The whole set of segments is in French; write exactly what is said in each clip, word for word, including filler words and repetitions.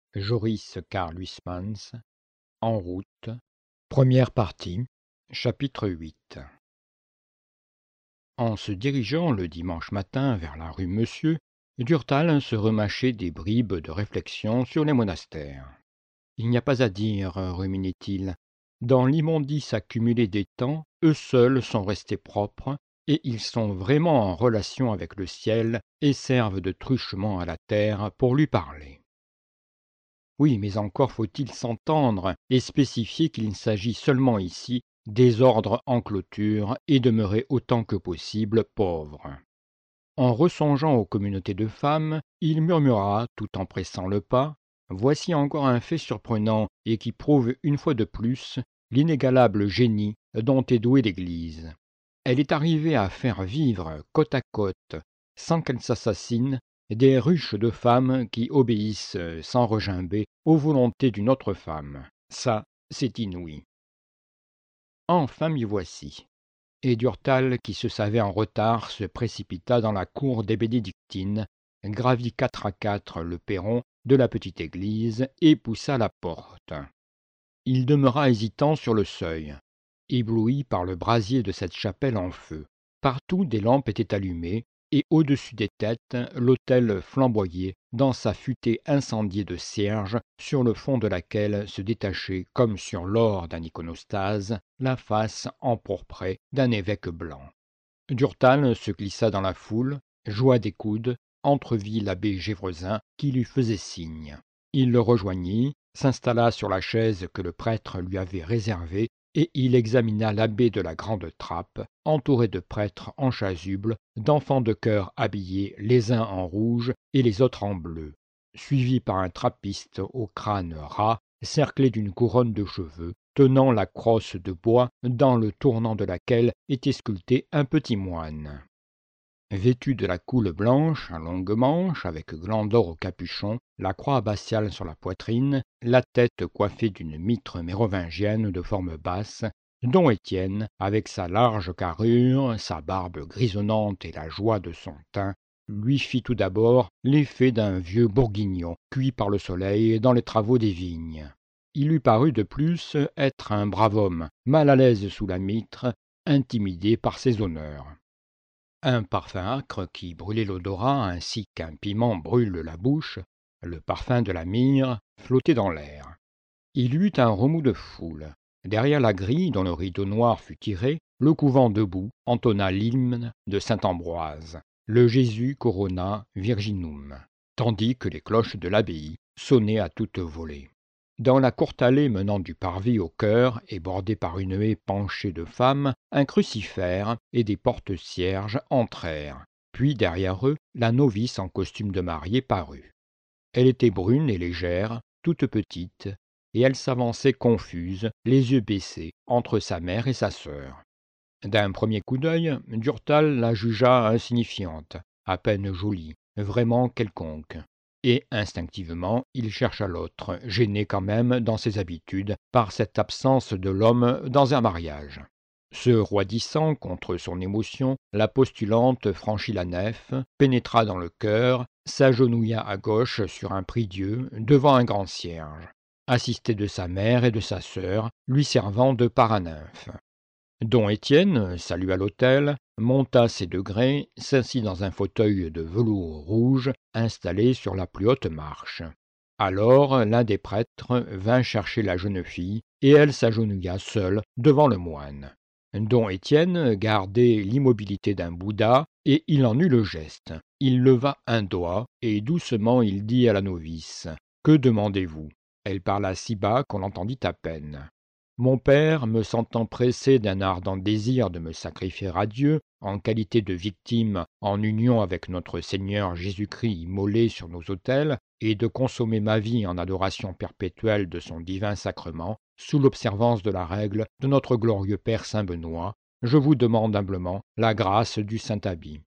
Joris Karl Huysmans, En route, première partie, chapitre huit. En se dirigeant le dimanche matin vers la rue Monsieur, Durtal se remâchait des bribes de réflexion sur les monastères. Il n'y a pas à dire, ruminait-il, dans l'immondice accumulée des temps, eux seuls sont restés propres, et ils sont vraiment en relation avec le ciel et servent de truchement à la terre pour lui parler. Oui, mais encore faut-il s'entendre et spécifier qu'il s'agit seulement ici des ordres en clôture et demeurer autant que possible pauvres. En ressongeant aux communautés de femmes, il murmura, tout en pressant le pas, « Voici encore un fait surprenant et qui prouve une fois de plus l'inégalable génie dont est douée l'Église. Elle est arrivée à faire vivre côte à côte, sans qu'elle s'assassine, des ruches de femmes qui obéissent sans regimber aux volontés d'une autre femme. Ça, c'est inouï. Enfin m'y voici. » Et Durtal, qui se savait en retard, se précipita dans la cour des Bénédictines, gravit quatre à quatre le perron de la petite église et poussa la porte. Il demeura hésitant sur le seuil, ébloui par le brasier de cette chapelle en feu. Partout des lampes étaient allumées, et au-dessus des têtes, l'autel flamboyait dans sa futaie incendiée de cierge, sur le fond de laquelle se détachait, comme sur l'or d'un iconostase, la face empourprée d'un évêque blanc. Durtal se glissa dans la foule, joua des coudes, entrevit l'abbé Gévresin qui lui faisait signe. Il le rejoignit, s'installa sur la chaise que le prêtre lui avait réservée, et il examina l'abbé de la Grande Trappe, entouré de prêtres en chasuble, d'enfants de chœur habillés les uns en rouge et les autres en bleu, suivi par un trappiste au crâne ras, cerclé d'une couronne de cheveux, tenant la crosse de bois dans le tournant de laquelle était sculpté un petit moine. Vêtu de la coule blanche à longues manches, avec gland d'or au capuchon, la croix abbatiale sur la poitrine, la tête coiffée d'une mitre mérovingienne de forme basse, don Étienne, avec sa large carrure, sa barbe grisonnante et la joie de son teint, lui fit tout d'abord l'effet d'un vieux bourguignon, cuit par le soleil dans les travaux des vignes. Il lui parut de plus être un brave homme, mal à l'aise sous la mitre, intimidé par ses honneurs. Un parfum âcre qui brûlait l'odorat ainsi qu'un piment brûle la bouche, le parfum de la myrrhe, flottait dans l'air. Il y eut un remous de foule. Derrière la grille dont le rideau noir fut tiré, le couvent debout entonna l'hymne de saint Ambroise, le Jésus corona virginum, tandis que les cloches de l'abbaye sonnaient à toute volée. Dans la courte allée menant du parvis au chœur et bordée par une haie penchée de femmes, un crucifère et des porte-cierges entrèrent. Puis derrière eux, la novice en costume de mariée parut. Elle était brune et légère, toute petite, et elle s'avançait confuse, les yeux baissés, entre sa mère et sa sœur. D'un premier coup d'œil, Durtal la jugea insignifiante, à peine jolie, vraiment quelconque. Et instinctivement, il chercha l'autre, gêné quand même dans ses habitudes par cette absence de l'homme dans un mariage. Se roidissant contre son émotion, la postulante franchit la nef, pénétra dans le chœur, s'agenouilla à gauche sur un prie-dieu devant un grand cierge, assisté de sa mère et de sa sœur, lui servant de paranymphe. Don Étienne salua l'autel, monta ses degrés, s'assit dans un fauteuil de velours rouge installé sur la plus haute marche. Alors l'un des prêtres vint chercher la jeune fille, et elle s'agenouilla seule devant le moine. Don Étienne gardait l'immobilité d'un Bouddha, et il en eut le geste. Il leva un doigt, et doucement il dit à la novice, « Que demandez-vous » Elle parla si bas qu'on l'entendit à peine. Mon père, me sentant pressé d'un ardent désir de me sacrifier à Dieu, en qualité de victime en union avec notre Seigneur Jésus-Christ immolé sur nos autels, et de consommer ma vie en adoration perpétuelle de son divin sacrement, sous l'observance de la règle de notre glorieux Père Saint Benoît, je vous demande humblement la grâce du Saint-Habit.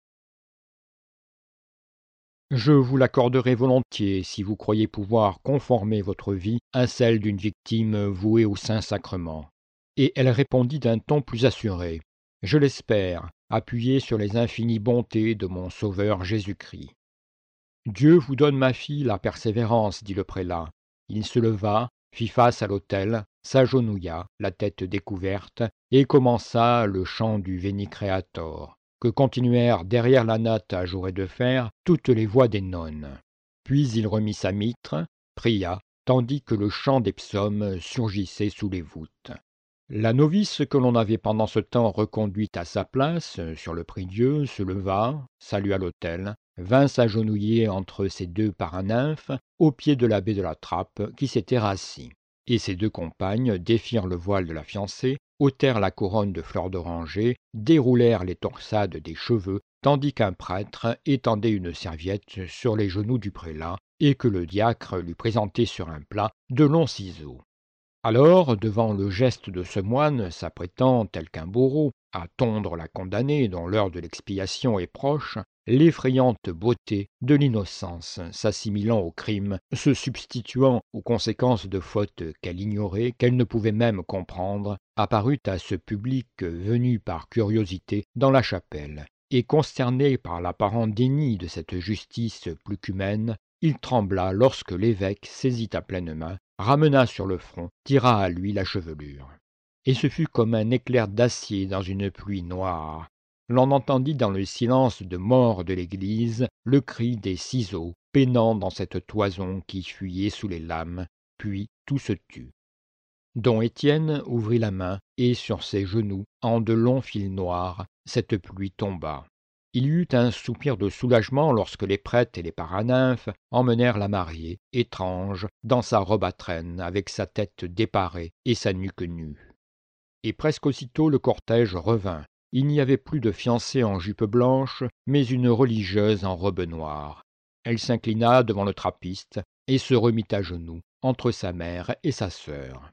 Je vous l'accorderai volontiers si vous croyez pouvoir conformer votre vie à celle d'une victime vouée au Saint-Sacrement. Et elle répondit d'un ton plus assuré. Je l'espère, appuyé sur les infinies bontés de mon Sauveur Jésus-Christ. Dieu vous donne, ma fille, la persévérance, dit le prélat. Il se leva, fit face à l'autel, s'agenouilla, la tête découverte, et commença le chant du Veni Creator, que continuèrent derrière la natte à jour et de fer toutes les voix des nonnes. Puis il remit sa mitre, pria, tandis que le chant des psaumes surgissait sous les voûtes. La novice que l'on avait pendant ce temps reconduite à sa place, sur le prie-dieu, se leva, salua l'autel, vint s'agenouiller entre ses deux paranymphes, au pied de l'abbé de la Trappe, qui s'était rassis. Et ses deux compagnes défirent le voile de la fiancée, ôtèrent la couronne de fleurs d'oranger, déroulèrent les torsades des cheveux, tandis qu'un prêtre étendait une serviette sur les genoux du prélat, et que le diacre lui présentait sur un plat de longs ciseaux. Alors, devant le geste de ce moine s'apprêtant, tel qu'un bourreau, à tondre la condamnée dont l'heure de l'expiation est proche, l'effrayante beauté de l'innocence s'assimilant au crime, se substituant aux conséquences de fautes qu'elle ignorait, qu'elle ne pouvait même comprendre, apparut à ce public venu par curiosité dans la chapelle, et consterné par l'apparent déni de cette justice plus qu'humaine, il trembla lorsque l'évêque saisit à pleine main, ramena sur le front, tira à lui la chevelure. Et ce fut comme un éclair d'acier dans une pluie noire. L'on entendit dans le silence de mort de l'église le cri des ciseaux peinant dans cette toison qui fuyait sous les lames, puis tout se tut. Don Étienne ouvrit la main, et sur ses genoux, en de longs fils noirs, cette pluie tomba. Il y eut un soupir de soulagement lorsque les prêtres et les paranymphes emmenèrent la mariée, étrange, dans sa robe à traîne, avec sa tête déparée et sa nuque nue. Et presque aussitôt le cortège revint. Il n'y avait plus de fiancée en jupe blanche, mais une religieuse en robe noire. Elle s'inclina devant le trappiste et se remit à genoux, entre sa mère et sa sœur.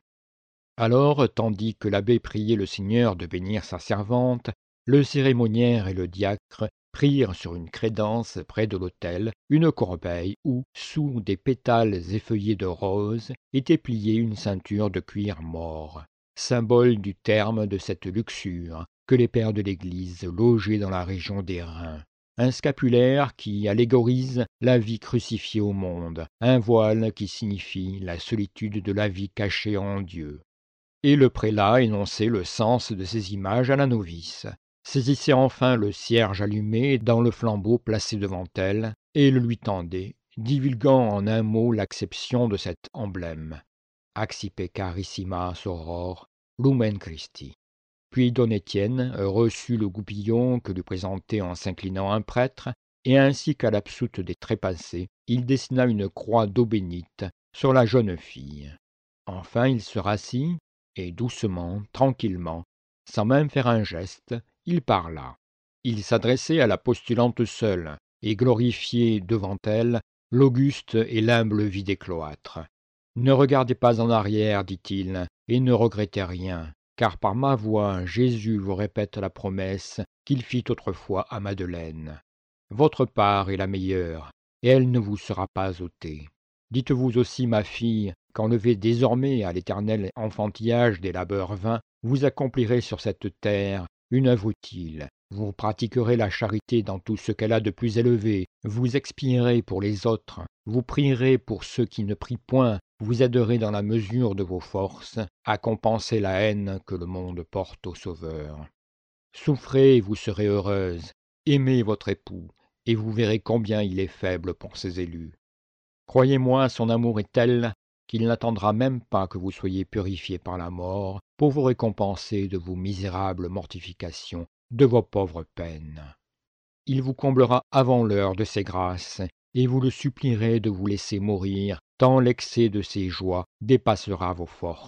Alors, tandis que l'abbé priait le Seigneur de bénir sa servante, le cérémoniaire et le diacre prirent sur une crédence près de l'autel une corbeille où, sous des pétales effeuillés de rose, était pliée une ceinture de cuir mort, symbole du terme de cette luxure que les pères de l'Église logeaient dans la région des reins, un scapulaire qui allégorise la vie crucifiée au monde, un voile qui signifie la solitude de la vie cachée en Dieu. Et le prélat énonçait le sens de ces images à la novice, saisissait enfin le cierge allumé dans le flambeau placé devant elle, et le lui tendait, divulguant en un mot l'acception de cet emblème. Accipe carissima soror, lumen Christi. Puis don Étienne reçut le goupillon que lui présentait en s'inclinant un prêtre, et ainsi qu'à l'absoute des trépassés, il dessina une croix d'eau bénite sur la jeune fille. Enfin il se rassit, et doucement, tranquillement, sans même faire un geste, il parla. Il s'adressait à la postulante seule, et glorifiait devant elle l'auguste et l'humble vie des cloîtres. « Ne regardez pas en arrière, dit-il, et ne regrettez rien, car par ma voix Jésus vous répète la promesse qu'il fit autrefois à Madeleine. Votre part est la meilleure, et elle ne vous sera pas ôtée. Dites-vous aussi, ma fille, qu'enlevé désormais à l'éternel enfantillage des labeurs vains, vous accomplirez sur cette terre une œuvre utile. Vous pratiquerez la charité dans tout ce qu'elle a de plus élevé, vous expierez pour les autres, vous prierez pour ceux qui ne prient point, vous aiderez dans la mesure de vos forces à compenser la haine que le monde porte au Sauveur. Souffrez et vous serez heureuse, aimez votre époux, et vous verrez combien il est faible pour ses élus. Croyez-moi, son amour est tel qu'il n'attendra même pas que vous soyez purifiés par la mort pour vous récompenser de vos misérables mortifications, de vos pauvres peines. Il vous comblera avant l'heure de ses grâces, et vous le supplierez de vous laisser mourir, tant l'excès de ses joies dépassera vos forces. »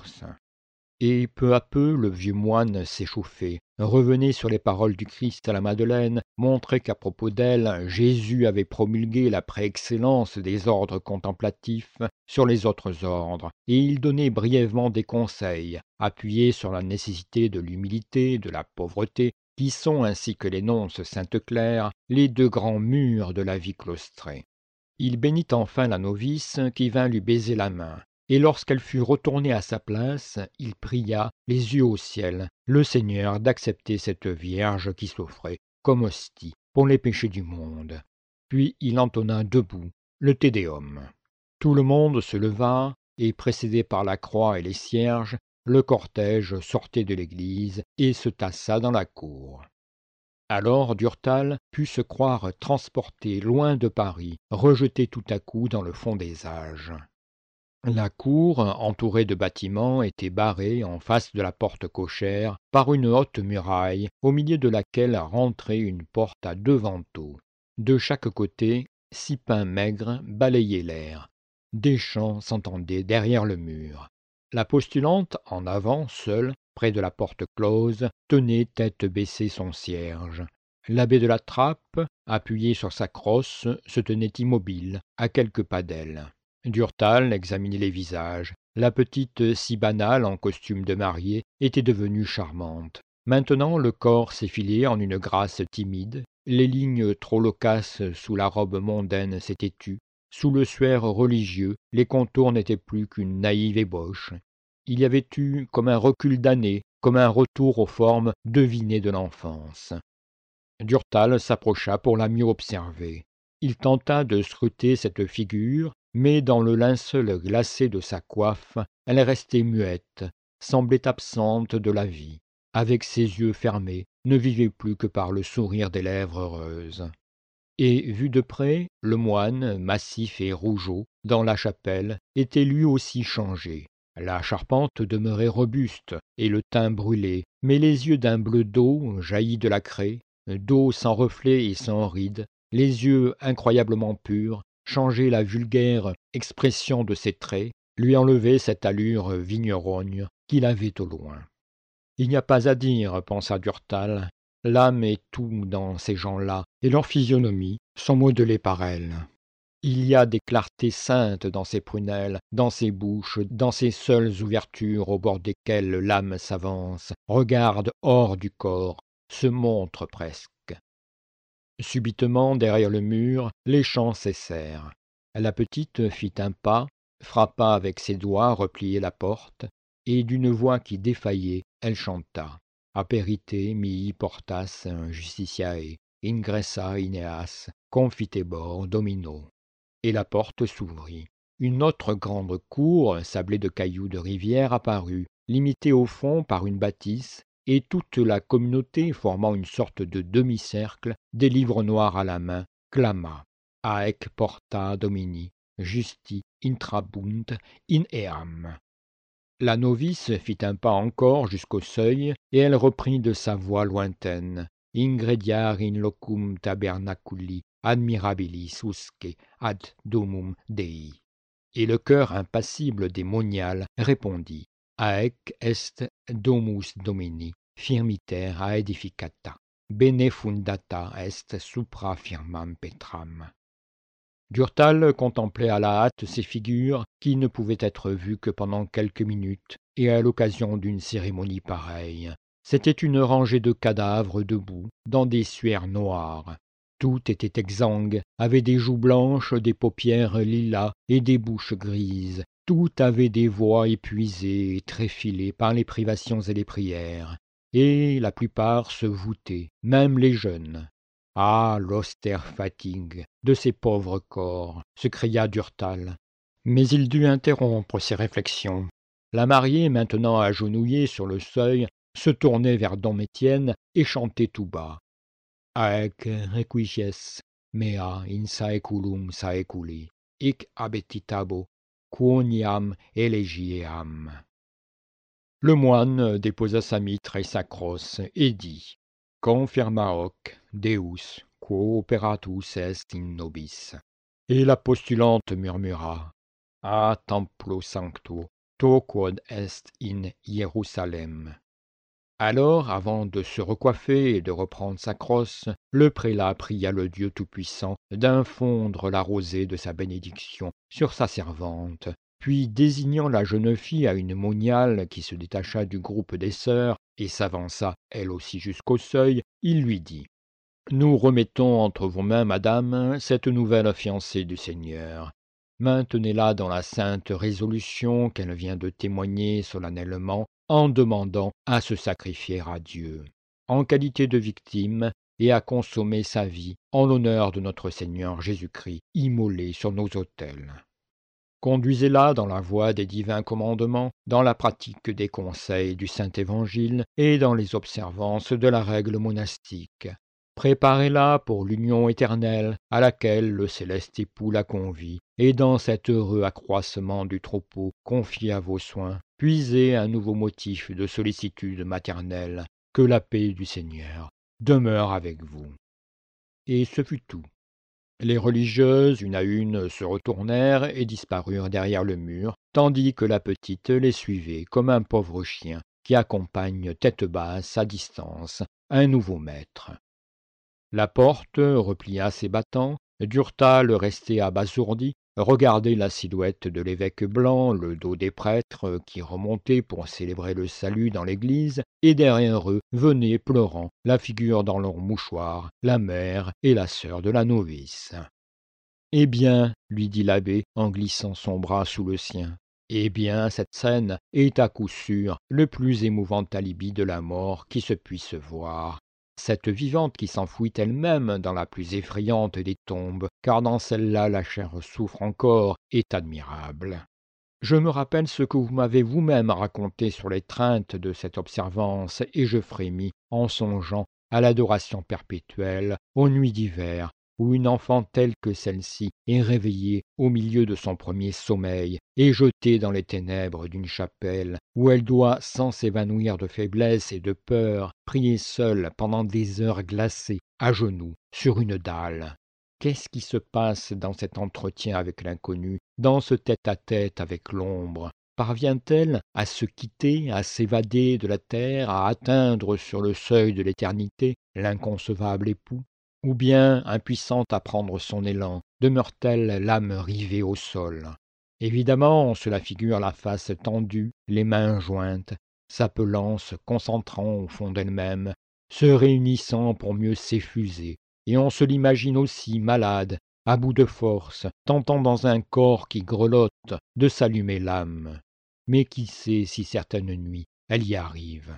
Et peu à peu le vieux moine s'échauffait, revenait sur les paroles du Christ à la Madeleine, montrait qu'à propos d'elle, Jésus avait promulgué la préexcellence des ordres contemplatifs sur les autres ordres, et il donnait brièvement des conseils, appuyés sur la nécessité de l'humilité, de la pauvreté, qui sont, ainsi que l'énonce Sainte Claire, les deux grands murs de la vie claustrée. Il bénit enfin la novice qui vint lui baiser la main. Et lorsqu'elle fut retournée à sa place, il pria, les yeux au ciel, le Seigneur d'accepter cette Vierge qui s'offrait comme hostie pour les péchés du monde. Puis il entonna debout le Te Deum. Tout le monde se leva, et précédé par la croix et les cierges, le cortège sortait de l'église et se tassa dans la cour. Alors Durtal put se croire transporté loin de Paris, rejeté tout à coup dans le fond des âges. La cour, entourée de bâtiments, était barrée en face de la porte cochère par une haute muraille, au milieu de laquelle rentrait une porte à deux vantaux. De chaque côté, six pins maigres balayaient l'air. Des chants s'entendaient derrière le mur. La postulante, en avant, seule, près de la porte close, tenait tête baissée son cierge. L'abbé de la Trappe, appuyé sur sa crosse, se tenait immobile, à quelques pas d'elle. Durtal examinait les visages. La petite, si banale en costume de mariée, était devenue charmante. Maintenant le corps s'effilait en une grâce timide, les lignes trop loquaces sous la robe mondaine s'étaient tues, sous le suaire religieux, les contours n'étaient plus qu'une naïve ébauche. Il y avait eu comme un recul d'années, comme un retour aux formes devinées de l'enfance. Durtal s'approcha pour la mieux observer. Il tenta de scruter cette figure, mais dans le linceul glacé de sa coiffe, elle restait muette, semblait absente de la vie. Avec ses yeux fermés, ne vivait plus que par le sourire des lèvres heureuses. Et, vu de près, le moine, massif et rougeaud, dans la chapelle, était lui aussi changé. La charpente demeurait robuste, et le teint brûlé, mais les yeux d'un bleu d'eau, jailli de la craie, d'eau sans reflet et sans rides, les yeux incroyablement purs, changeaient la vulgaire expression de ses traits, lui enlevaient cette allure vigneronne qu'il avait au loin. Il n'y a pas à dire, pensa Durtal, l'âme est tout dans ces gens-là, et leurs physionomies sont modelées par elle. Il y a des clartés saintes dans ces prunelles, dans ces bouches, dans ces seules ouvertures au bord desquelles l'âme s'avance, regarde hors du corps, se montre presque. Subitement, derrière le mur, les chants cessèrent. La petite fit un pas, frappa avec ses doigts repliés la porte, et d'une voix qui défaillait, elle chanta. Aperite mihi portas justitiae, ingressa ineas, confitebor domino. Et la porte s'ouvrit. Une autre grande cour, sablée de cailloux de rivière, apparut, limitée au fond par une bâtisse, et toute la communauté, formant une sorte de demi-cercle, des livres noirs à la main, clama « Haec porta Domini, justi intrabunt in eam ». La novice fit un pas encore jusqu'au seuil, et elle reprit de sa voix lointaine « Ingrediar in locum tabernaculi admirabilis usque ad domum Dei ». Et le cœur impassible des moniales répondit « Haec est domus Domini, firmiter aedificata, bene fundata est supra firmam petram ». Durtal contemplait à la hâte ces figures qui ne pouvaient être vues que pendant quelques minutes et à l'occasion d'une cérémonie pareille. C'était une rangée de cadavres debout, dans des suaires noires. Tout était exsangue, avait des joues blanches, des paupières lilas et des bouches grises. Tout avait des voix épuisées et tréfilées par les privations et les prières. Et la plupart se voûtaient, même les jeunes. Ah, l'austère fatigue de ces pauvres corps, se cria Durtal. Mais il dut interrompre ses réflexions. La mariée, maintenant agenouillée sur le seuil, se tournait vers Dom Étienne et chantait tout bas. Haec requiesces mea in saeculum saeculi, hic abetitabo, quoniam elegieam. Le moine déposa sa mitre et sa crosse et dit « Confirma hoc Deus, quo operatus est in nobis ». Et la postulante murmura « A templo sancto, to quod est in Hierusalem ». Alors, avant de se recoiffer et de reprendre sa crosse, le prélat pria le Dieu Tout-Puissant d'infondre la rosée de sa bénédiction sur sa servante. Puis, désignant la jeune fille à une moniale qui se détacha du groupe des sœurs et s'avança elle aussi jusqu'au seuil, il lui dit « Nous remettons entre vos mains, madame, cette nouvelle fiancée du Seigneur. Maintenez-la dans la sainte résolution qu'elle vient de témoigner solennellement en demandant à se sacrifier à Dieu, en qualité de victime, et à consommer sa vie en l'honneur de notre Seigneur Jésus-Christ, immolé sur nos autels. » Conduisez-la dans la voie des divins commandements, dans la pratique des conseils du Saint Évangile et dans les observances de la règle monastique. Préparez-la pour l'union éternelle à laquelle le céleste époux la convie, et dans cet heureux accroissement du troupeau confié à vos soins, puisez un nouveau motif de sollicitude maternelle. Que la paix du Seigneur demeure avec vous. » Et ce fut tout. Les religieuses, une à une, se retournèrent et disparurent derrière le mur, tandis que la petite les suivait comme un pauvre chien qui accompagne tête basse, à distance, un nouveau maître. La porte replia ses battants, Durtal, resté abasourdi, regardait la silhouette de l'évêque blanc, le dos des prêtres qui remontaient pour célébrer le salut dans l'église, et derrière eux venaient pleurant, la figure dans leur mouchoir, la mère et la sœur de la novice. « Eh bien, lui dit l'abbé en glissant son bras sous le sien, eh bien, cette scène est à coup sûr le plus émouvant alibi de la mort qui se puisse voir. Cette vivante qui s'enfouit elle-même dans la plus effrayante des tombes, car dans celle-là la chair souffre encore, est admirable. Je me rappelle ce que vous m'avez vous-même raconté sur l'étreinte de cette observance, et je frémis en songeant à l'adoration perpétuelle, aux nuits d'hiver, où une enfant telle que celle-ci est réveillée au milieu de son premier sommeil et jetée dans les ténèbres d'une chapelle, où elle doit, sans s'évanouir de faiblesse et de peur, prier seule pendant des heures glacées, à genoux, sur une dalle. Qu'est-ce qui se passe dans cet entretien avec l'inconnu, dans ce tête-à-tête avec l'ombre? Parvient-elle à se quitter, à s'évader de la terre, à atteindre sur le seuil de l'éternité l'inconcevable époux? Ou bien, impuissante à prendre son élan, demeure-t-elle l'âme rivée au sol? Évidemment, on se la figure la face tendue, les mains jointes, s'appelant, se concentrant au fond d'elle-même, se réunissant pour mieux s'effuser, et on se l'imagine aussi malade, à bout de force, tentant dans un corps qui grelotte de s'allumer l'âme. Mais qui sait si certaine nuit elle y arrive?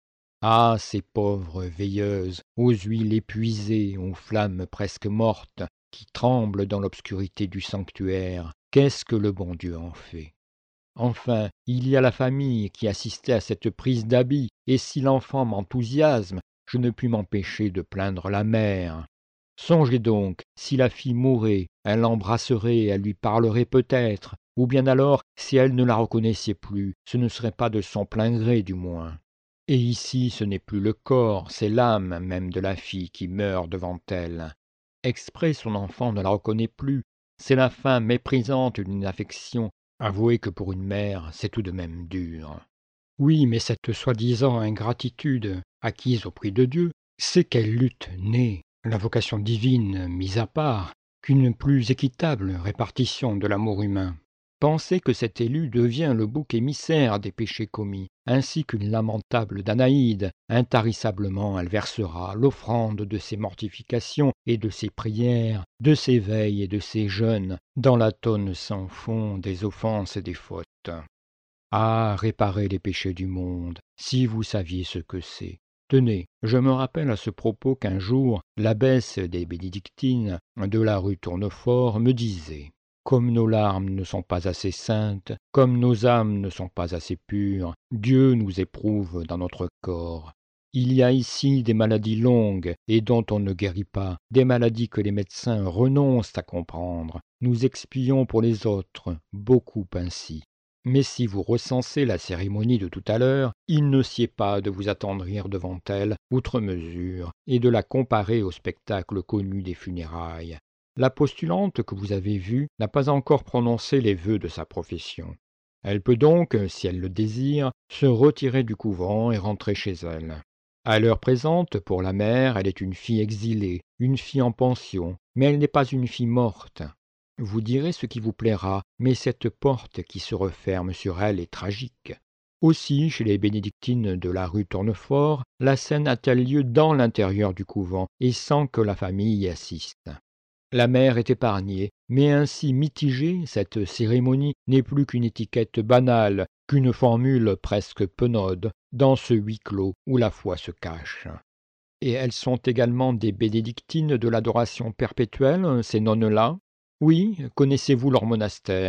Ah, ces pauvres veilleuses, aux huiles épuisées, aux flammes presque mortes, qui tremblent dans l'obscurité du sanctuaire, qu'est-ce que le bon Dieu en fait? Enfin, il y a la famille qui assistait à cette prise d'habit, et si l'enfant m'enthousiasme, je ne puis m'empêcher de plaindre la mère. Songez donc, si la fille mourait, elle l'embrasserait, elle lui parlerait peut-être, ou bien alors, si elle ne la reconnaissait plus, ce ne serait pas de son plein gré du moins. Et ici, ce n'est plus le corps, c'est l'âme même de la fille qui meurt devant elle. Exprès, son enfant ne la reconnaît plus. C'est la fin méprisante d'une affection. Avouez que pour une mère, c'est tout de même dur. Oui, mais cette soi-disant ingratitude, acquise au prix de Dieu, c'est quelle lutte née, la vocation divine mise à part, qu'une plus équitable répartition de l'amour humain. Pensez que cet élu devient le bouc émissaire des péchés commis, ainsi qu'une lamentable Danaïde. Intarissablement elle versera l'offrande de ses mortifications et de ses prières, de ses veilles et de ses jeûnes, dans la tonne sans fond des offenses et des fautes. Ah, réparer les péchés du monde, si vous saviez ce que c'est. Tenez, je me rappelle à ce propos qu'un jour, l'abbesse des bénédictines de la rue Tournefort me disait: comme nos larmes ne sont pas assez saintes, comme nos âmes ne sont pas assez pures, Dieu nous éprouve dans notre corps. Il y a ici des maladies longues et dont on ne guérit pas, des maladies que les médecins renoncent à comprendre. Nous expions pour les autres, beaucoup ainsi. Mais si vous recensez la cérémonie de tout à l'heure, il ne sied pas de vous attendrir devant elle, outre mesure, et de la comparer au spectacle connu des funérailles. La postulante que vous avez vue n'a pas encore prononcé les vœux de sa profession. Elle peut donc, si elle le désire, se retirer du couvent et rentrer chez elle. À l'heure présente, pour la mère, elle est une fille exilée, une fille en pension, mais elle n'est pas une fille morte. Vous direz ce qui vous plaira, mais cette porte qui se referme sur elle est tragique. Aussi, chez les bénédictines de la rue Tournefort, la scène a-t-elle lieu dans l'intérieur du couvent et sans que la famille y assiste. La mère est épargnée, mais ainsi mitigée, cette cérémonie n'est plus qu'une étiquette banale, qu'une formule presque penaude, dans ce huis clos où la foi se cache. Et elles sont également des bénédictines de l'adoration perpétuelle, ces nonnes-là? Oui, connaissez-vous leur monastère?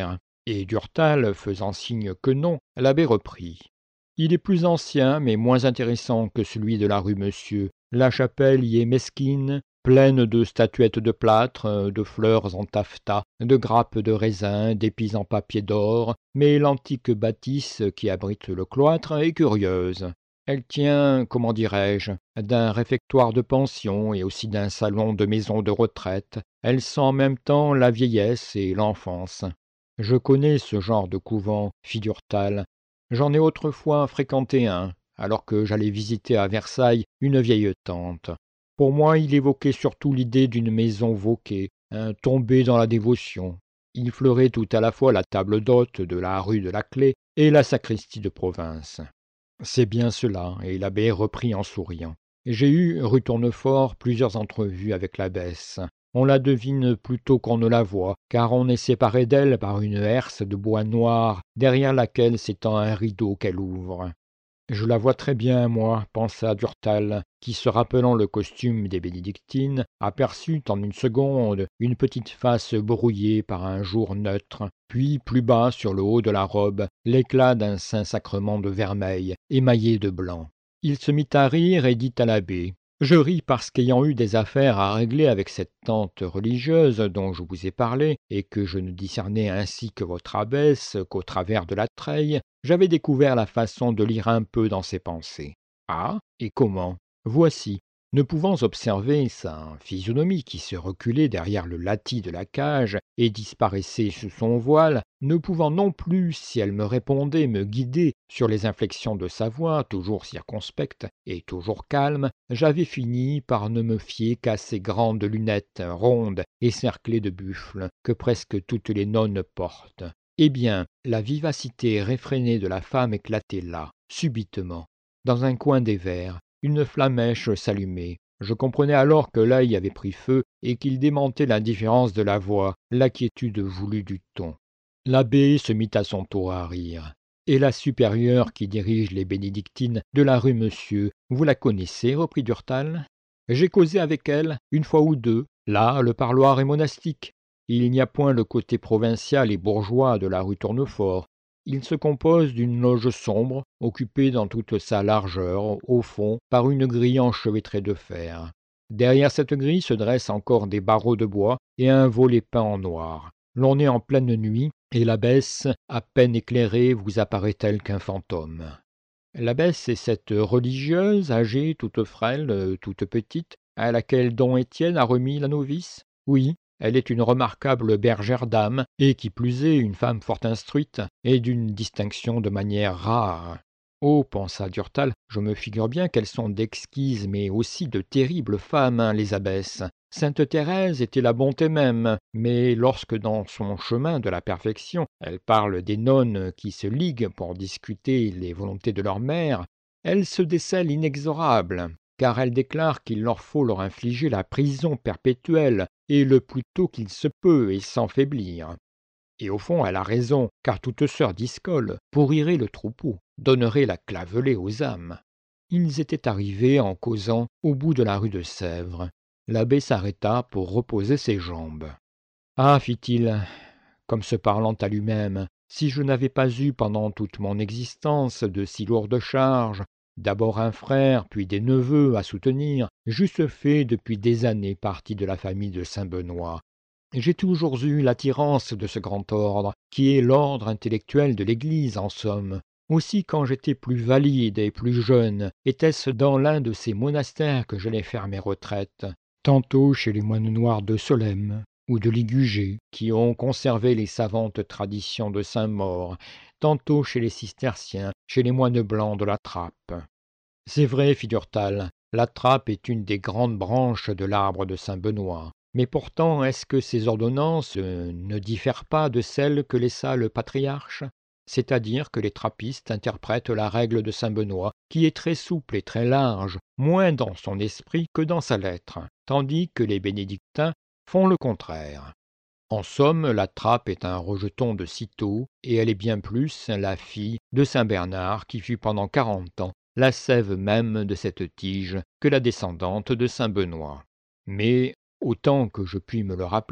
Et Durtal, faisant signe que non, l'abbé reprit. Il est plus ancien, mais moins intéressant que celui de la rue Monsieur. La chapelle y est mesquine, pleine de statuettes de plâtre, de fleurs en taffetas, de grappes de raisin, d'épis en papier d'or, mais l'antique bâtisse qui abrite le cloître est curieuse. Elle tient, comment dirais-je, d'un réfectoire de pension et aussi d'un salon de maison de retraite. Elle sent en même temps la vieillesse et l'enfance. Je connais ce genre de couvent, fit Durtal. J'en ai autrefois fréquenté un, alors que j'allais visiter à Versailles une vieille tante. Pour moi, il évoquait surtout l'idée d'une maison Vauquer, hein, tombée dans la dévotion. Il fleurait tout à la fois la table d'hôte de la rue de la Clé et la sacristie de province. C'est bien cela, et l'abbé reprit en souriant. J'ai eu, rue Tournefort, plusieurs entrevues avec l'abbesse. On la devine plutôt qu'on ne la voit, car on est séparé d'elle par une herse de bois noir, derrière laquelle s'étend un rideau qu'elle ouvre. Je la vois très bien, moi, pensa Durtal, qui, se rappelant le costume des bénédictines, aperçut en une seconde une petite face brouillée par un jour neutre, puis plus bas sur le haut de la robe, l'éclat d'un Saint-Sacrement de vermeil, émaillé de blanc. Il se mit à rire et dit à l'abbé. Je ris parce qu'ayant eu des affaires à régler avec cette tante religieuse dont je vous ai parlé, et que je ne discernais ainsi que votre abbesse qu'au travers de la treille, j'avais découvert la façon de lire un peu dans ses pensées. Ah, et comment? Voici. Ne pouvant observer sa physionomie qui se reculait derrière le latis de la cage et disparaissait sous son voile, ne pouvant non plus, si elle me répondait, me guider sur les inflexions de sa voix, toujours circonspecte et toujours calme, j'avais fini par ne me fier qu'à ces grandes lunettes rondes et cerclées de buffles que presque toutes les nonnes portent. Eh bien, la vivacité réfrénée de la femme éclatait là, subitement, dans un coin des verres. Une flamèche s'allumait. Je comprenais alors que l'œil avait pris feu et qu'il démentait l'indifférence de la voix, l'inquiétude voulue du ton. L'abbé se mit à son tour à rire. Et la supérieure qui dirige les bénédictines de la rue Monsieur, vous la connaissez, reprit Durtal. J'ai causé avec elle, une fois ou deux. Là, le parloir est monastique. Il n'y a point le côté provincial et bourgeois de la rue Tournefort. Il se compose d'une loge sombre, occupée dans toute sa largeur, au fond, par une grille enchevêtrée de fer. Derrière cette grille se dressent encore des barreaux de bois et un volet peint en noir. L'on est en pleine nuit, et l'abbesse, à peine éclairée, vous apparaît telle qu'un fantôme. L'abbesse est cette religieuse, âgée, toute frêle, toute petite, à laquelle don Étienne a remis la novice? Oui. Elle est une remarquable bergère d'âme, et qui plus est une femme fort instruite, et d'une distinction de manière rare. Oh, pensa Durtal, je me figure bien qu'elles sont d'exquises, mais aussi de terribles femmes, hein, les abbesses. Sainte Thérèse était la bonté même, mais lorsque dans son chemin de la perfection, elle parle des nonnes qui se liguent pour discuter les volontés de leur mère, elle se décèle inexorable, car elle déclare qu'il leur faut leur infliger la prison perpétuelle, et le plus tôt qu'il se peut, et sans faiblir. Et au fond, elle a raison, car toute sœur discole pourrirait le troupeau, donnerait la clavelée aux âmes. Ils étaient arrivés, en causant, au bout de la rue de Sèvres. L'abbé s'arrêta pour reposer ses jambes. « Ah, fit-il, comme se parlant à lui-même, si je n'avais pas eu pendant toute mon existence de si lourdes charges, d'abord un frère, puis des neveux à soutenir, j'eusse fait depuis des années partie de la famille de Saint-Benoît. J'ai toujours eu l'attirance de ce grand ordre, qui est l'ordre intellectuel de l'Église, en somme. Aussi, quand j'étais plus valide et plus jeune, était-ce dans l'un de ces monastères que j'allais faire mes retraites, tantôt chez les moines noirs de Solesmes ou de Ligugé, qui ont conservé les savantes traditions de Saint-Maur, tantôt chez les cisterciens, chez les moines blancs de la Trappe. C'est vrai, fit Durtal, la Trappe est une des grandes branches de l'arbre de Saint-Benoît. Mais pourtant, est-ce que ces ordonnances euh, ne diffèrent pas de celles que laissa le patriarche? C'est-à-dire que les trappistes interprètent la règle de Saint-Benoît, qui est très souple et très large, moins dans son esprit que dans sa lettre, tandis que les bénédictins font le contraire. En somme, la Trappe est un rejeton de Cîteaux, et elle est bien plus la fille de saint Bernard, qui fut pendant quarante ans la sève même de cette tige, que la descendante de saint Benoît. Mais, autant que je puis me le rappeler,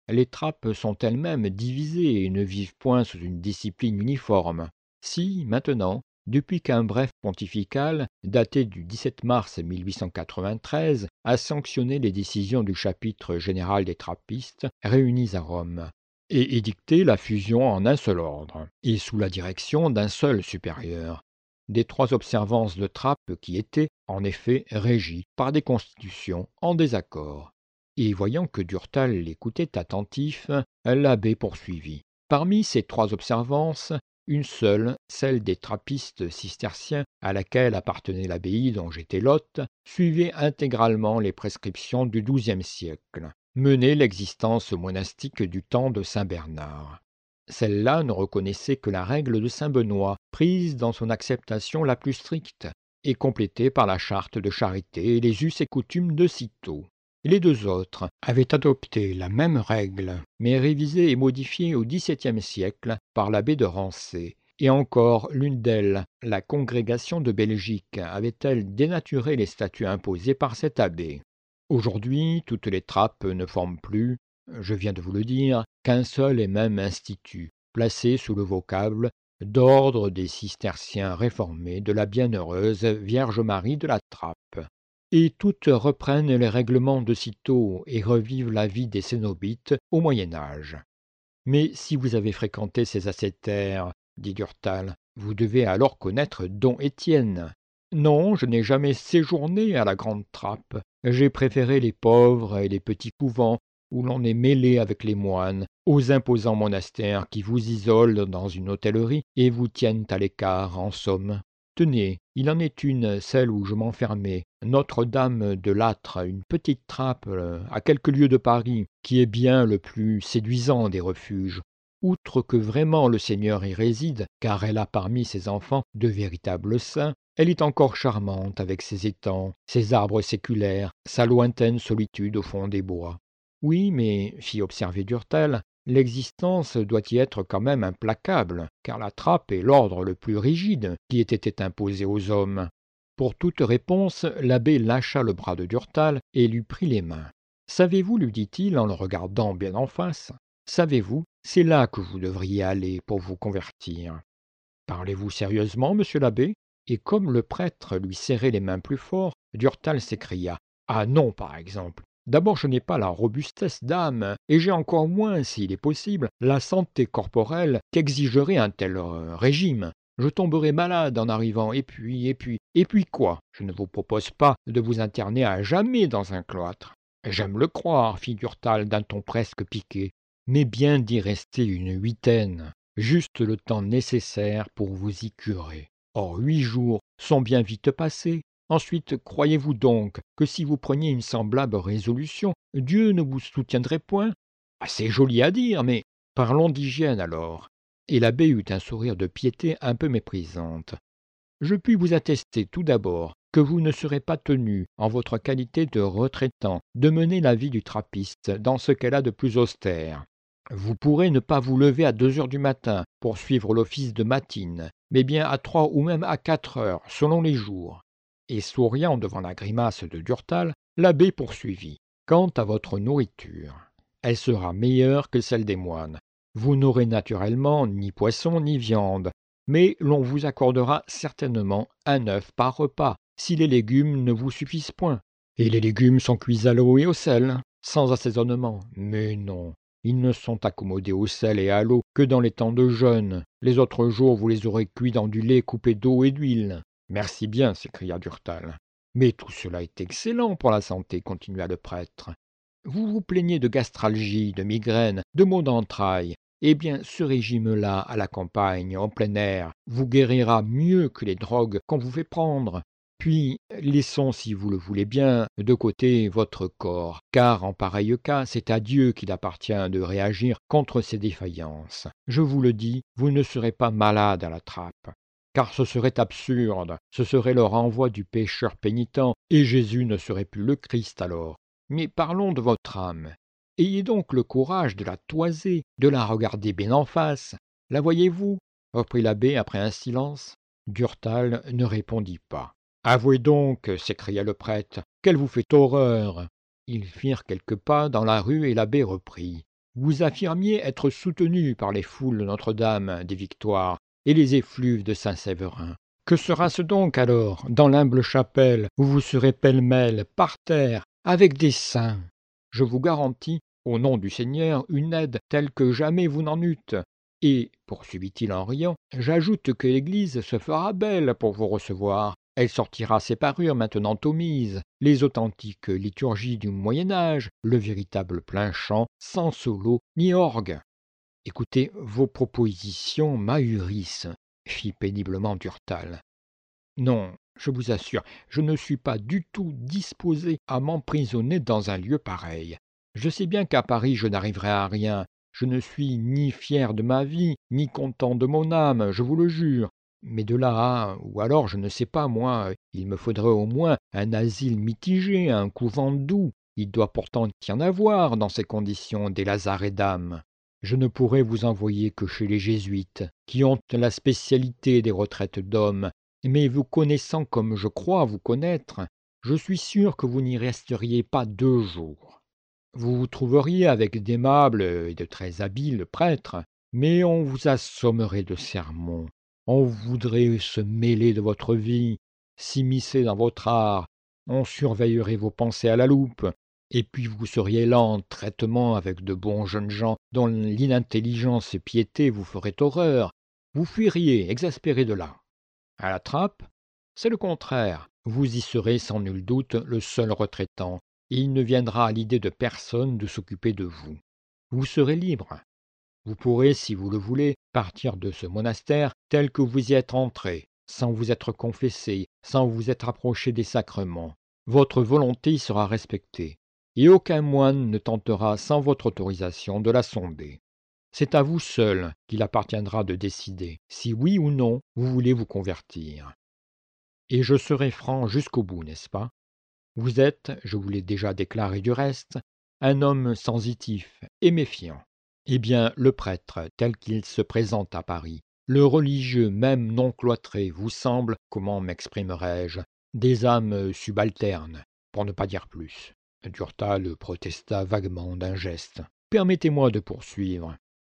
les trappes sont elles-mêmes divisées et ne vivent point sous une discipline uniforme. Si, maintenant, depuis qu'un bref pontifical, daté du dix-sept mars mille huit cent quatre-vingt-treize, a sanctionné les décisions du chapitre général des trappistes réunis à Rome, et édicté la fusion en un seul ordre, et sous la direction d'un seul supérieur, des trois observances de trappe qui étaient, en effet, régies par des constitutions en désaccord. Et voyant que Durtal l'écoutait attentif, l'abbé poursuivit. Parmi ces trois observances, une seule, celle des trappistes cisterciens, à laquelle appartenait l'abbaye dont j'étais l'hôte, suivait intégralement les prescriptions du douzième siècle, menait l'existence monastique du temps de saint Bernard. Celle-là ne reconnaissait que la règle de saint Benoît, prise dans son acceptation la plus stricte, et complétée par la charte de charité et les us et coutumes de Cîteaux. Les deux autres avaient adopté la même règle, mais révisée et modifiée au dix-septième siècle par l'abbé de Rancé. Et encore l'une d'elles, la Congrégation de Belgique, avait-elle dénaturé les statuts imposés par cet abbé. Aujourd'hui, toutes les trappes ne forment plus, je viens de vous le dire, qu'un seul et même institut, placé sous le vocable d'ordre des cisterciens réformés de la bienheureuse Vierge Marie de la Trappe. Et toutes reprennent les règlements de Cîteaux et revivent la vie des cénobites au Moyen Âge. Mais si vous avez fréquenté ces ascétaires, dit Durtal, vous devez alors connaître Don Étienne. Non, je n'ai jamais séjourné à la Grande Trappe. J'ai préféré les pauvres et les petits couvents où l'on est mêlé avec les moines, aux imposants monastères qui vous isolent dans une hôtellerie et vous tiennent à l'écart, en somme. Tenez, il en est une, celle où je m'enfermais, Notre-Dame de l'Âtre, une petite trappe à quelques lieues de Paris, qui est bien le plus séduisant des refuges. Outre que vraiment le Seigneur y réside, car elle a parmi ses enfants de véritables saints, elle est encore charmante avec ses étangs, ses arbres séculaires, sa lointaine solitude au fond des bois. Oui, mais, fit observer Durtal, l'existence doit y être quand même implacable, car la trappe est l'ordre le plus rigide qui ait été imposé aux hommes. Pour toute réponse, l'abbé lâcha le bras de Durtal et lui prit les mains. Savez-vous, lui dit-il en le regardant bien en face, savez-vous, c'est là que vous devriez aller pour vous convertir. Parlez-vous sérieusement, monsieur l'abbé? Et comme le prêtre lui serrait les mains plus fort, Durtal s'écria. Ah non, par exemple. D'abord, je n'ai pas la robustesse d'âme, et j'ai encore moins, s'il est possible, la santé corporelle qu'exigerait un tel euh, régime. Je tomberai malade en arrivant, et puis, et puis, et puis quoi? Je ne vous propose pas de vous interner à jamais dans un cloître. J'aime le croire, fit Durtal d'un ton presque piqué, mais bien d'y rester une huitaine, juste le temps nécessaire pour vous y curer. Or, huit jours sont bien vite passés. Ensuite, croyez-vous donc que si vous preniez une semblable résolution, Dieu ne vous soutiendrait point? Ah, c'est joli à dire, mais parlons d'hygiène alors. Et l'abbé eut un sourire de piété un peu méprisante. Je puis vous attester tout d'abord que vous ne serez pas tenu, en votre qualité de retraitant, de mener la vie du trappiste dans ce qu'elle a de plus austère. Vous pourrez ne pas vous lever à deux heures du matin pour suivre l'office de matine, mais bien à trois ou même à quatre heures, selon les jours. Et souriant devant la grimace de Durtal, l'abbé poursuivit. Quant à votre nourriture, elle sera meilleure que celle des moines. Vous n'aurez naturellement ni poisson ni viande, mais l'on vous accordera certainement un œuf par repas, si les légumes ne vous suffisent point. Et les légumes sont cuits à l'eau et au sel, sans assaisonnement. Mais non, ils ne sont accommodés au sel et à l'eau que dans les temps de jeûne. Les autres jours, vous les aurez cuits dans du lait coupé d'eau et d'huile. Merci bien, s'écria Durtal. Mais tout cela est excellent pour la santé, continua le prêtre. Vous vous plaignez de gastralgie, de migraine, de maux d'entrailles. Eh bien, ce régime-là, à la campagne, en plein air, vous guérira mieux que les drogues qu'on vous fait prendre. Puis, laissons, si vous le voulez bien, de côté votre corps, car en pareil cas, c'est à Dieu qu'il appartient de réagir contre ses défaillances. Je vous le dis, vous ne serez pas malade à la trappe. Car ce serait absurde, ce serait le renvoi du pécheur pénitent, et Jésus ne serait plus le Christ alors. Mais parlons de votre âme. Ayez donc le courage de la toiser, de la regarder bien en face. La voyez-vous? Reprit l'abbé après un silence. Durtal ne répondit pas. Avouez donc, s'écria le prêtre, qu'elle vous fait horreur. Ils firent quelques pas dans la rue et l'abbé reprit. Vous affirmiez être soutenu par les foules de Notre-Dame des Victoires et les effluves de Saint-Séverin. Que sera-ce donc alors dans l'humble chapelle où vous serez pêle-mêle, par terre, avec des saints? Je vous garantis, au nom du Seigneur, une aide telle que jamais vous n'en eûtes. Et, poursuivit-il en riant, j'ajoute que l'Église se fera belle pour vous recevoir. Elle sortira ses parures maintenant omises, les authentiques liturgies du Moyen Âge, le véritable plain chant, sans solo ni orgue. Écoutez, vos propositions m'ahurissent, fit péniblement Durtal. Non, je vous assure, je ne suis pas du tout disposé à m'emprisonner dans un lieu pareil. Je sais bien qu'à Paris je n'arriverai à rien. Je ne suis ni fier de ma vie, ni content de mon âme, je vous le jure. Mais de là à, ou alors je ne sais pas, moi, il me faudrait au moins un asile mitigé, un couvent doux. Il doit pourtant y en avoir dans ces conditions des lazarets d'âme. Je ne pourrai vous envoyer que chez les jésuites, qui ont la spécialité des retraites d'hommes, mais vous connaissant comme je crois vous connaître, je suis sûr que vous n'y resteriez pas deux jours. Vous vous trouveriez avec d'aimables et de très habiles prêtres, mais on vous assommerait de sermons, on voudrait se mêler de votre vie, s'immiscer dans votre art, on surveillerait vos pensées à la loupe, et puis vous seriez là en traitement avec de bons jeunes gens dont l'inintelligence et piété vous feraient horreur. Vous fuiriez, exaspéré de là. À la Trappe, c'est le contraire. Vous y serez sans nul doute le seul retraitant, et il ne viendra à l'idée de personne de s'occuper de vous. Vous serez libre. Vous pourrez, si vous le voulez, partir de ce monastère tel que vous y êtes entré, sans vous être confessé, sans vous être approché des sacrements. Votre volonté y sera respectée, et aucun moine ne tentera sans votre autorisation de la sonder. C'est à vous seul qu'il appartiendra de décider si oui ou non vous voulez vous convertir. Et je serai franc jusqu'au bout, n'est-ce pas? Vous êtes, je vous l'ai déjà déclaré du reste, un homme sensitif et méfiant. Eh bien, le prêtre, tel qu'il se présente à Paris, le religieux même non cloîtré, vous semble, comment m'exprimerai-je, des âmes subalternes, pour ne pas dire plus. Durtal protesta vaguement d'un geste. Permettez-moi de poursuivre.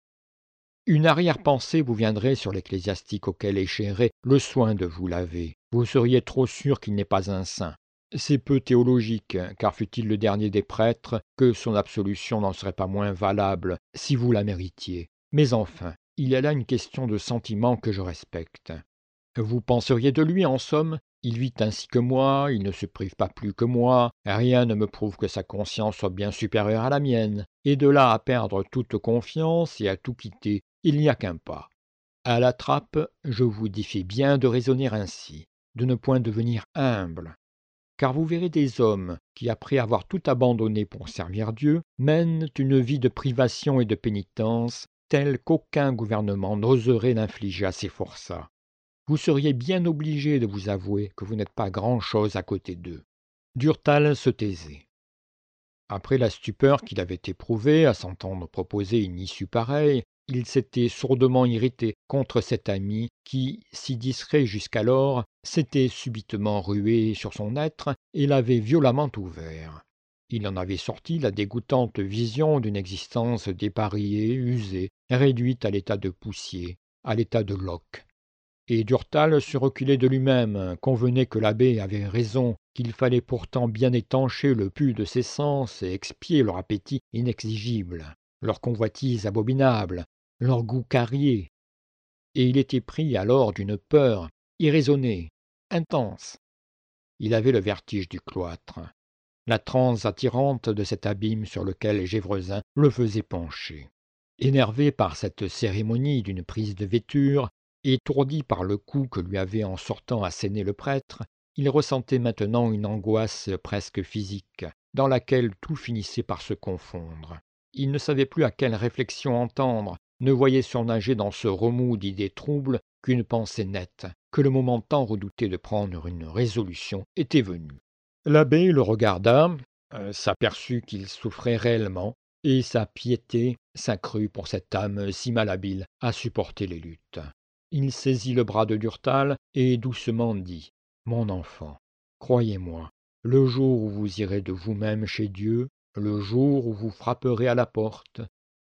Une arrière-pensée vous viendrait sur l'ecclésiastique auquel échèrerait le soin de vous laver. Vous seriez trop sûr qu'il n'est pas un saint. C'est peu théologique, car fût-il le dernier des prêtres, que son absolution n'en serait pas moins valable, si vous la méritiez. Mais enfin, il y a là une question de sentiment que je respecte. Vous penseriez de lui, en somme? Il vit ainsi que moi, il ne se prive pas plus que moi, rien ne me prouve que sa conscience soit bien supérieure à la mienne, et de là à perdre toute confiance et à tout quitter, il n'y a qu'un pas. À la Trappe, je vous défie bien de raisonner ainsi, de ne point devenir humble, car vous verrez des hommes qui, après avoir tout abandonné pour servir Dieu, mènent une vie de privation et de pénitence telle qu'aucun gouvernement n'oserait l'infliger à ses forçats. Vous seriez bien obligé de vous avouer que vous n'êtes pas grand-chose à côté d'eux. Durtal se taisait. Après la stupeur qu'il avait éprouvée à s'entendre proposer une issue pareille, il s'était sourdement irrité contre cet ami qui, si distrait jusqu'alors, s'était subitement rué sur son être et l'avait violemment ouvert. Il en avait sorti la dégoûtante vision d'une existence dépareillée, usée, réduite à l'état de poussier, à l'état de loque. Et Durtal se reculait de lui-même, convenait que l'abbé avait raison, qu'il fallait pourtant bien étancher le pu de ses sens et expier leur appétit inexigible, leur convoitise abominable, leur goût carrier. Et il était pris alors d'une peur irraisonnée, intense. Il avait le vertige du cloître, la transe attirante de cet abîme sur lequel Gévrezin le faisait pencher. Énervé par cette cérémonie d'une prise de vêture, étourdi par le coup que lui avait en sortant asséné le prêtre, il ressentait maintenant une angoisse presque physique, dans laquelle tout finissait par se confondre. Il ne savait plus à quelle réflexion entendre, ne voyait surnager dans ce remous d'idées troubles qu'une pensée nette, que le moment tant redouté de prendre une résolution était venu. L'abbé le regarda, euh, s'aperçut qu'il souffrait réellement, et sa piété s'accrut pour cette âme si malhabile à supporter les luttes. Il saisit le bras de Durtal et doucement dit « Mon enfant, croyez-moi, le jour où vous irez de vous-même chez Dieu, le jour où vous frapperez à la porte,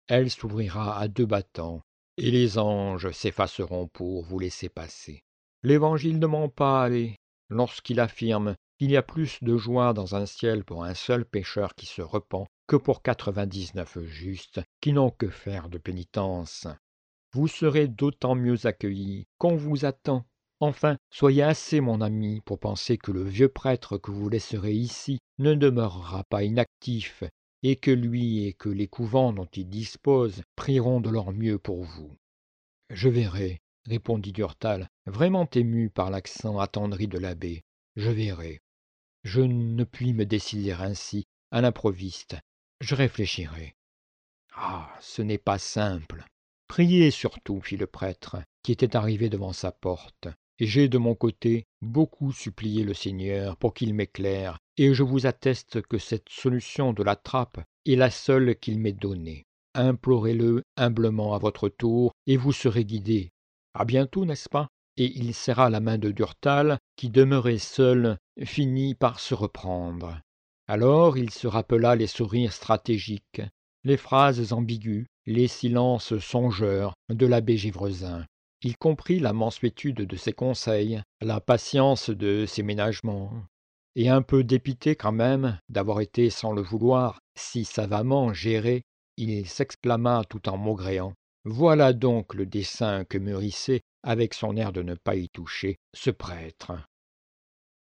elle s'ouvrira à deux battants, et les anges s'effaceront pour vous laisser passer. L'Évangile ne ment pas, allez, lorsqu'il affirme qu'il y a plus de joie dans un ciel pour un seul pécheur qui se repent que pour quatre-vingt-dix-neuf justes qui n'ont que faire de pénitence. Vous serez d'autant mieux accueillis qu'on vous attend. Enfin, soyez assez mon ami pour penser que le vieux prêtre que vous laisserez ici ne demeurera pas inactif, et que lui et que les couvents dont il dispose prieront de leur mieux pour vous. Je verrai, répondit Durtal, vraiment ému par l'accent attendri de l'abbé. Je verrai. Je ne puis me décider ainsi, à l'improviste. Je réfléchirai. Ah, ce n'est pas simple. Priez surtout, fit le prêtre, qui était arrivé devant sa porte. Et j'ai de mon côté beaucoup supplié le Seigneur pour qu'il m'éclaire, et je vous atteste que cette solution de la trappe est la seule qu'il m'ait donnée. Implorez-le humblement à votre tour, et vous serez guidés. À bientôt, n'est-ce pas? Et il serra la main de Durtal, qui, demeuré seul, finit par se reprendre. Alors il se rappela les sourires stratégiques, les phrases ambiguës, les silences songeurs de l'abbé Gévresin. Il comprit la mansuétude de ses conseils, la patience de ses ménagements, et un peu dépité quand même d'avoir été, sans le vouloir, si savamment géré, il s'exclama tout en maugréant. Voilà donc le dessein que mûrissait, avec son air de ne pas y toucher, ce prêtre.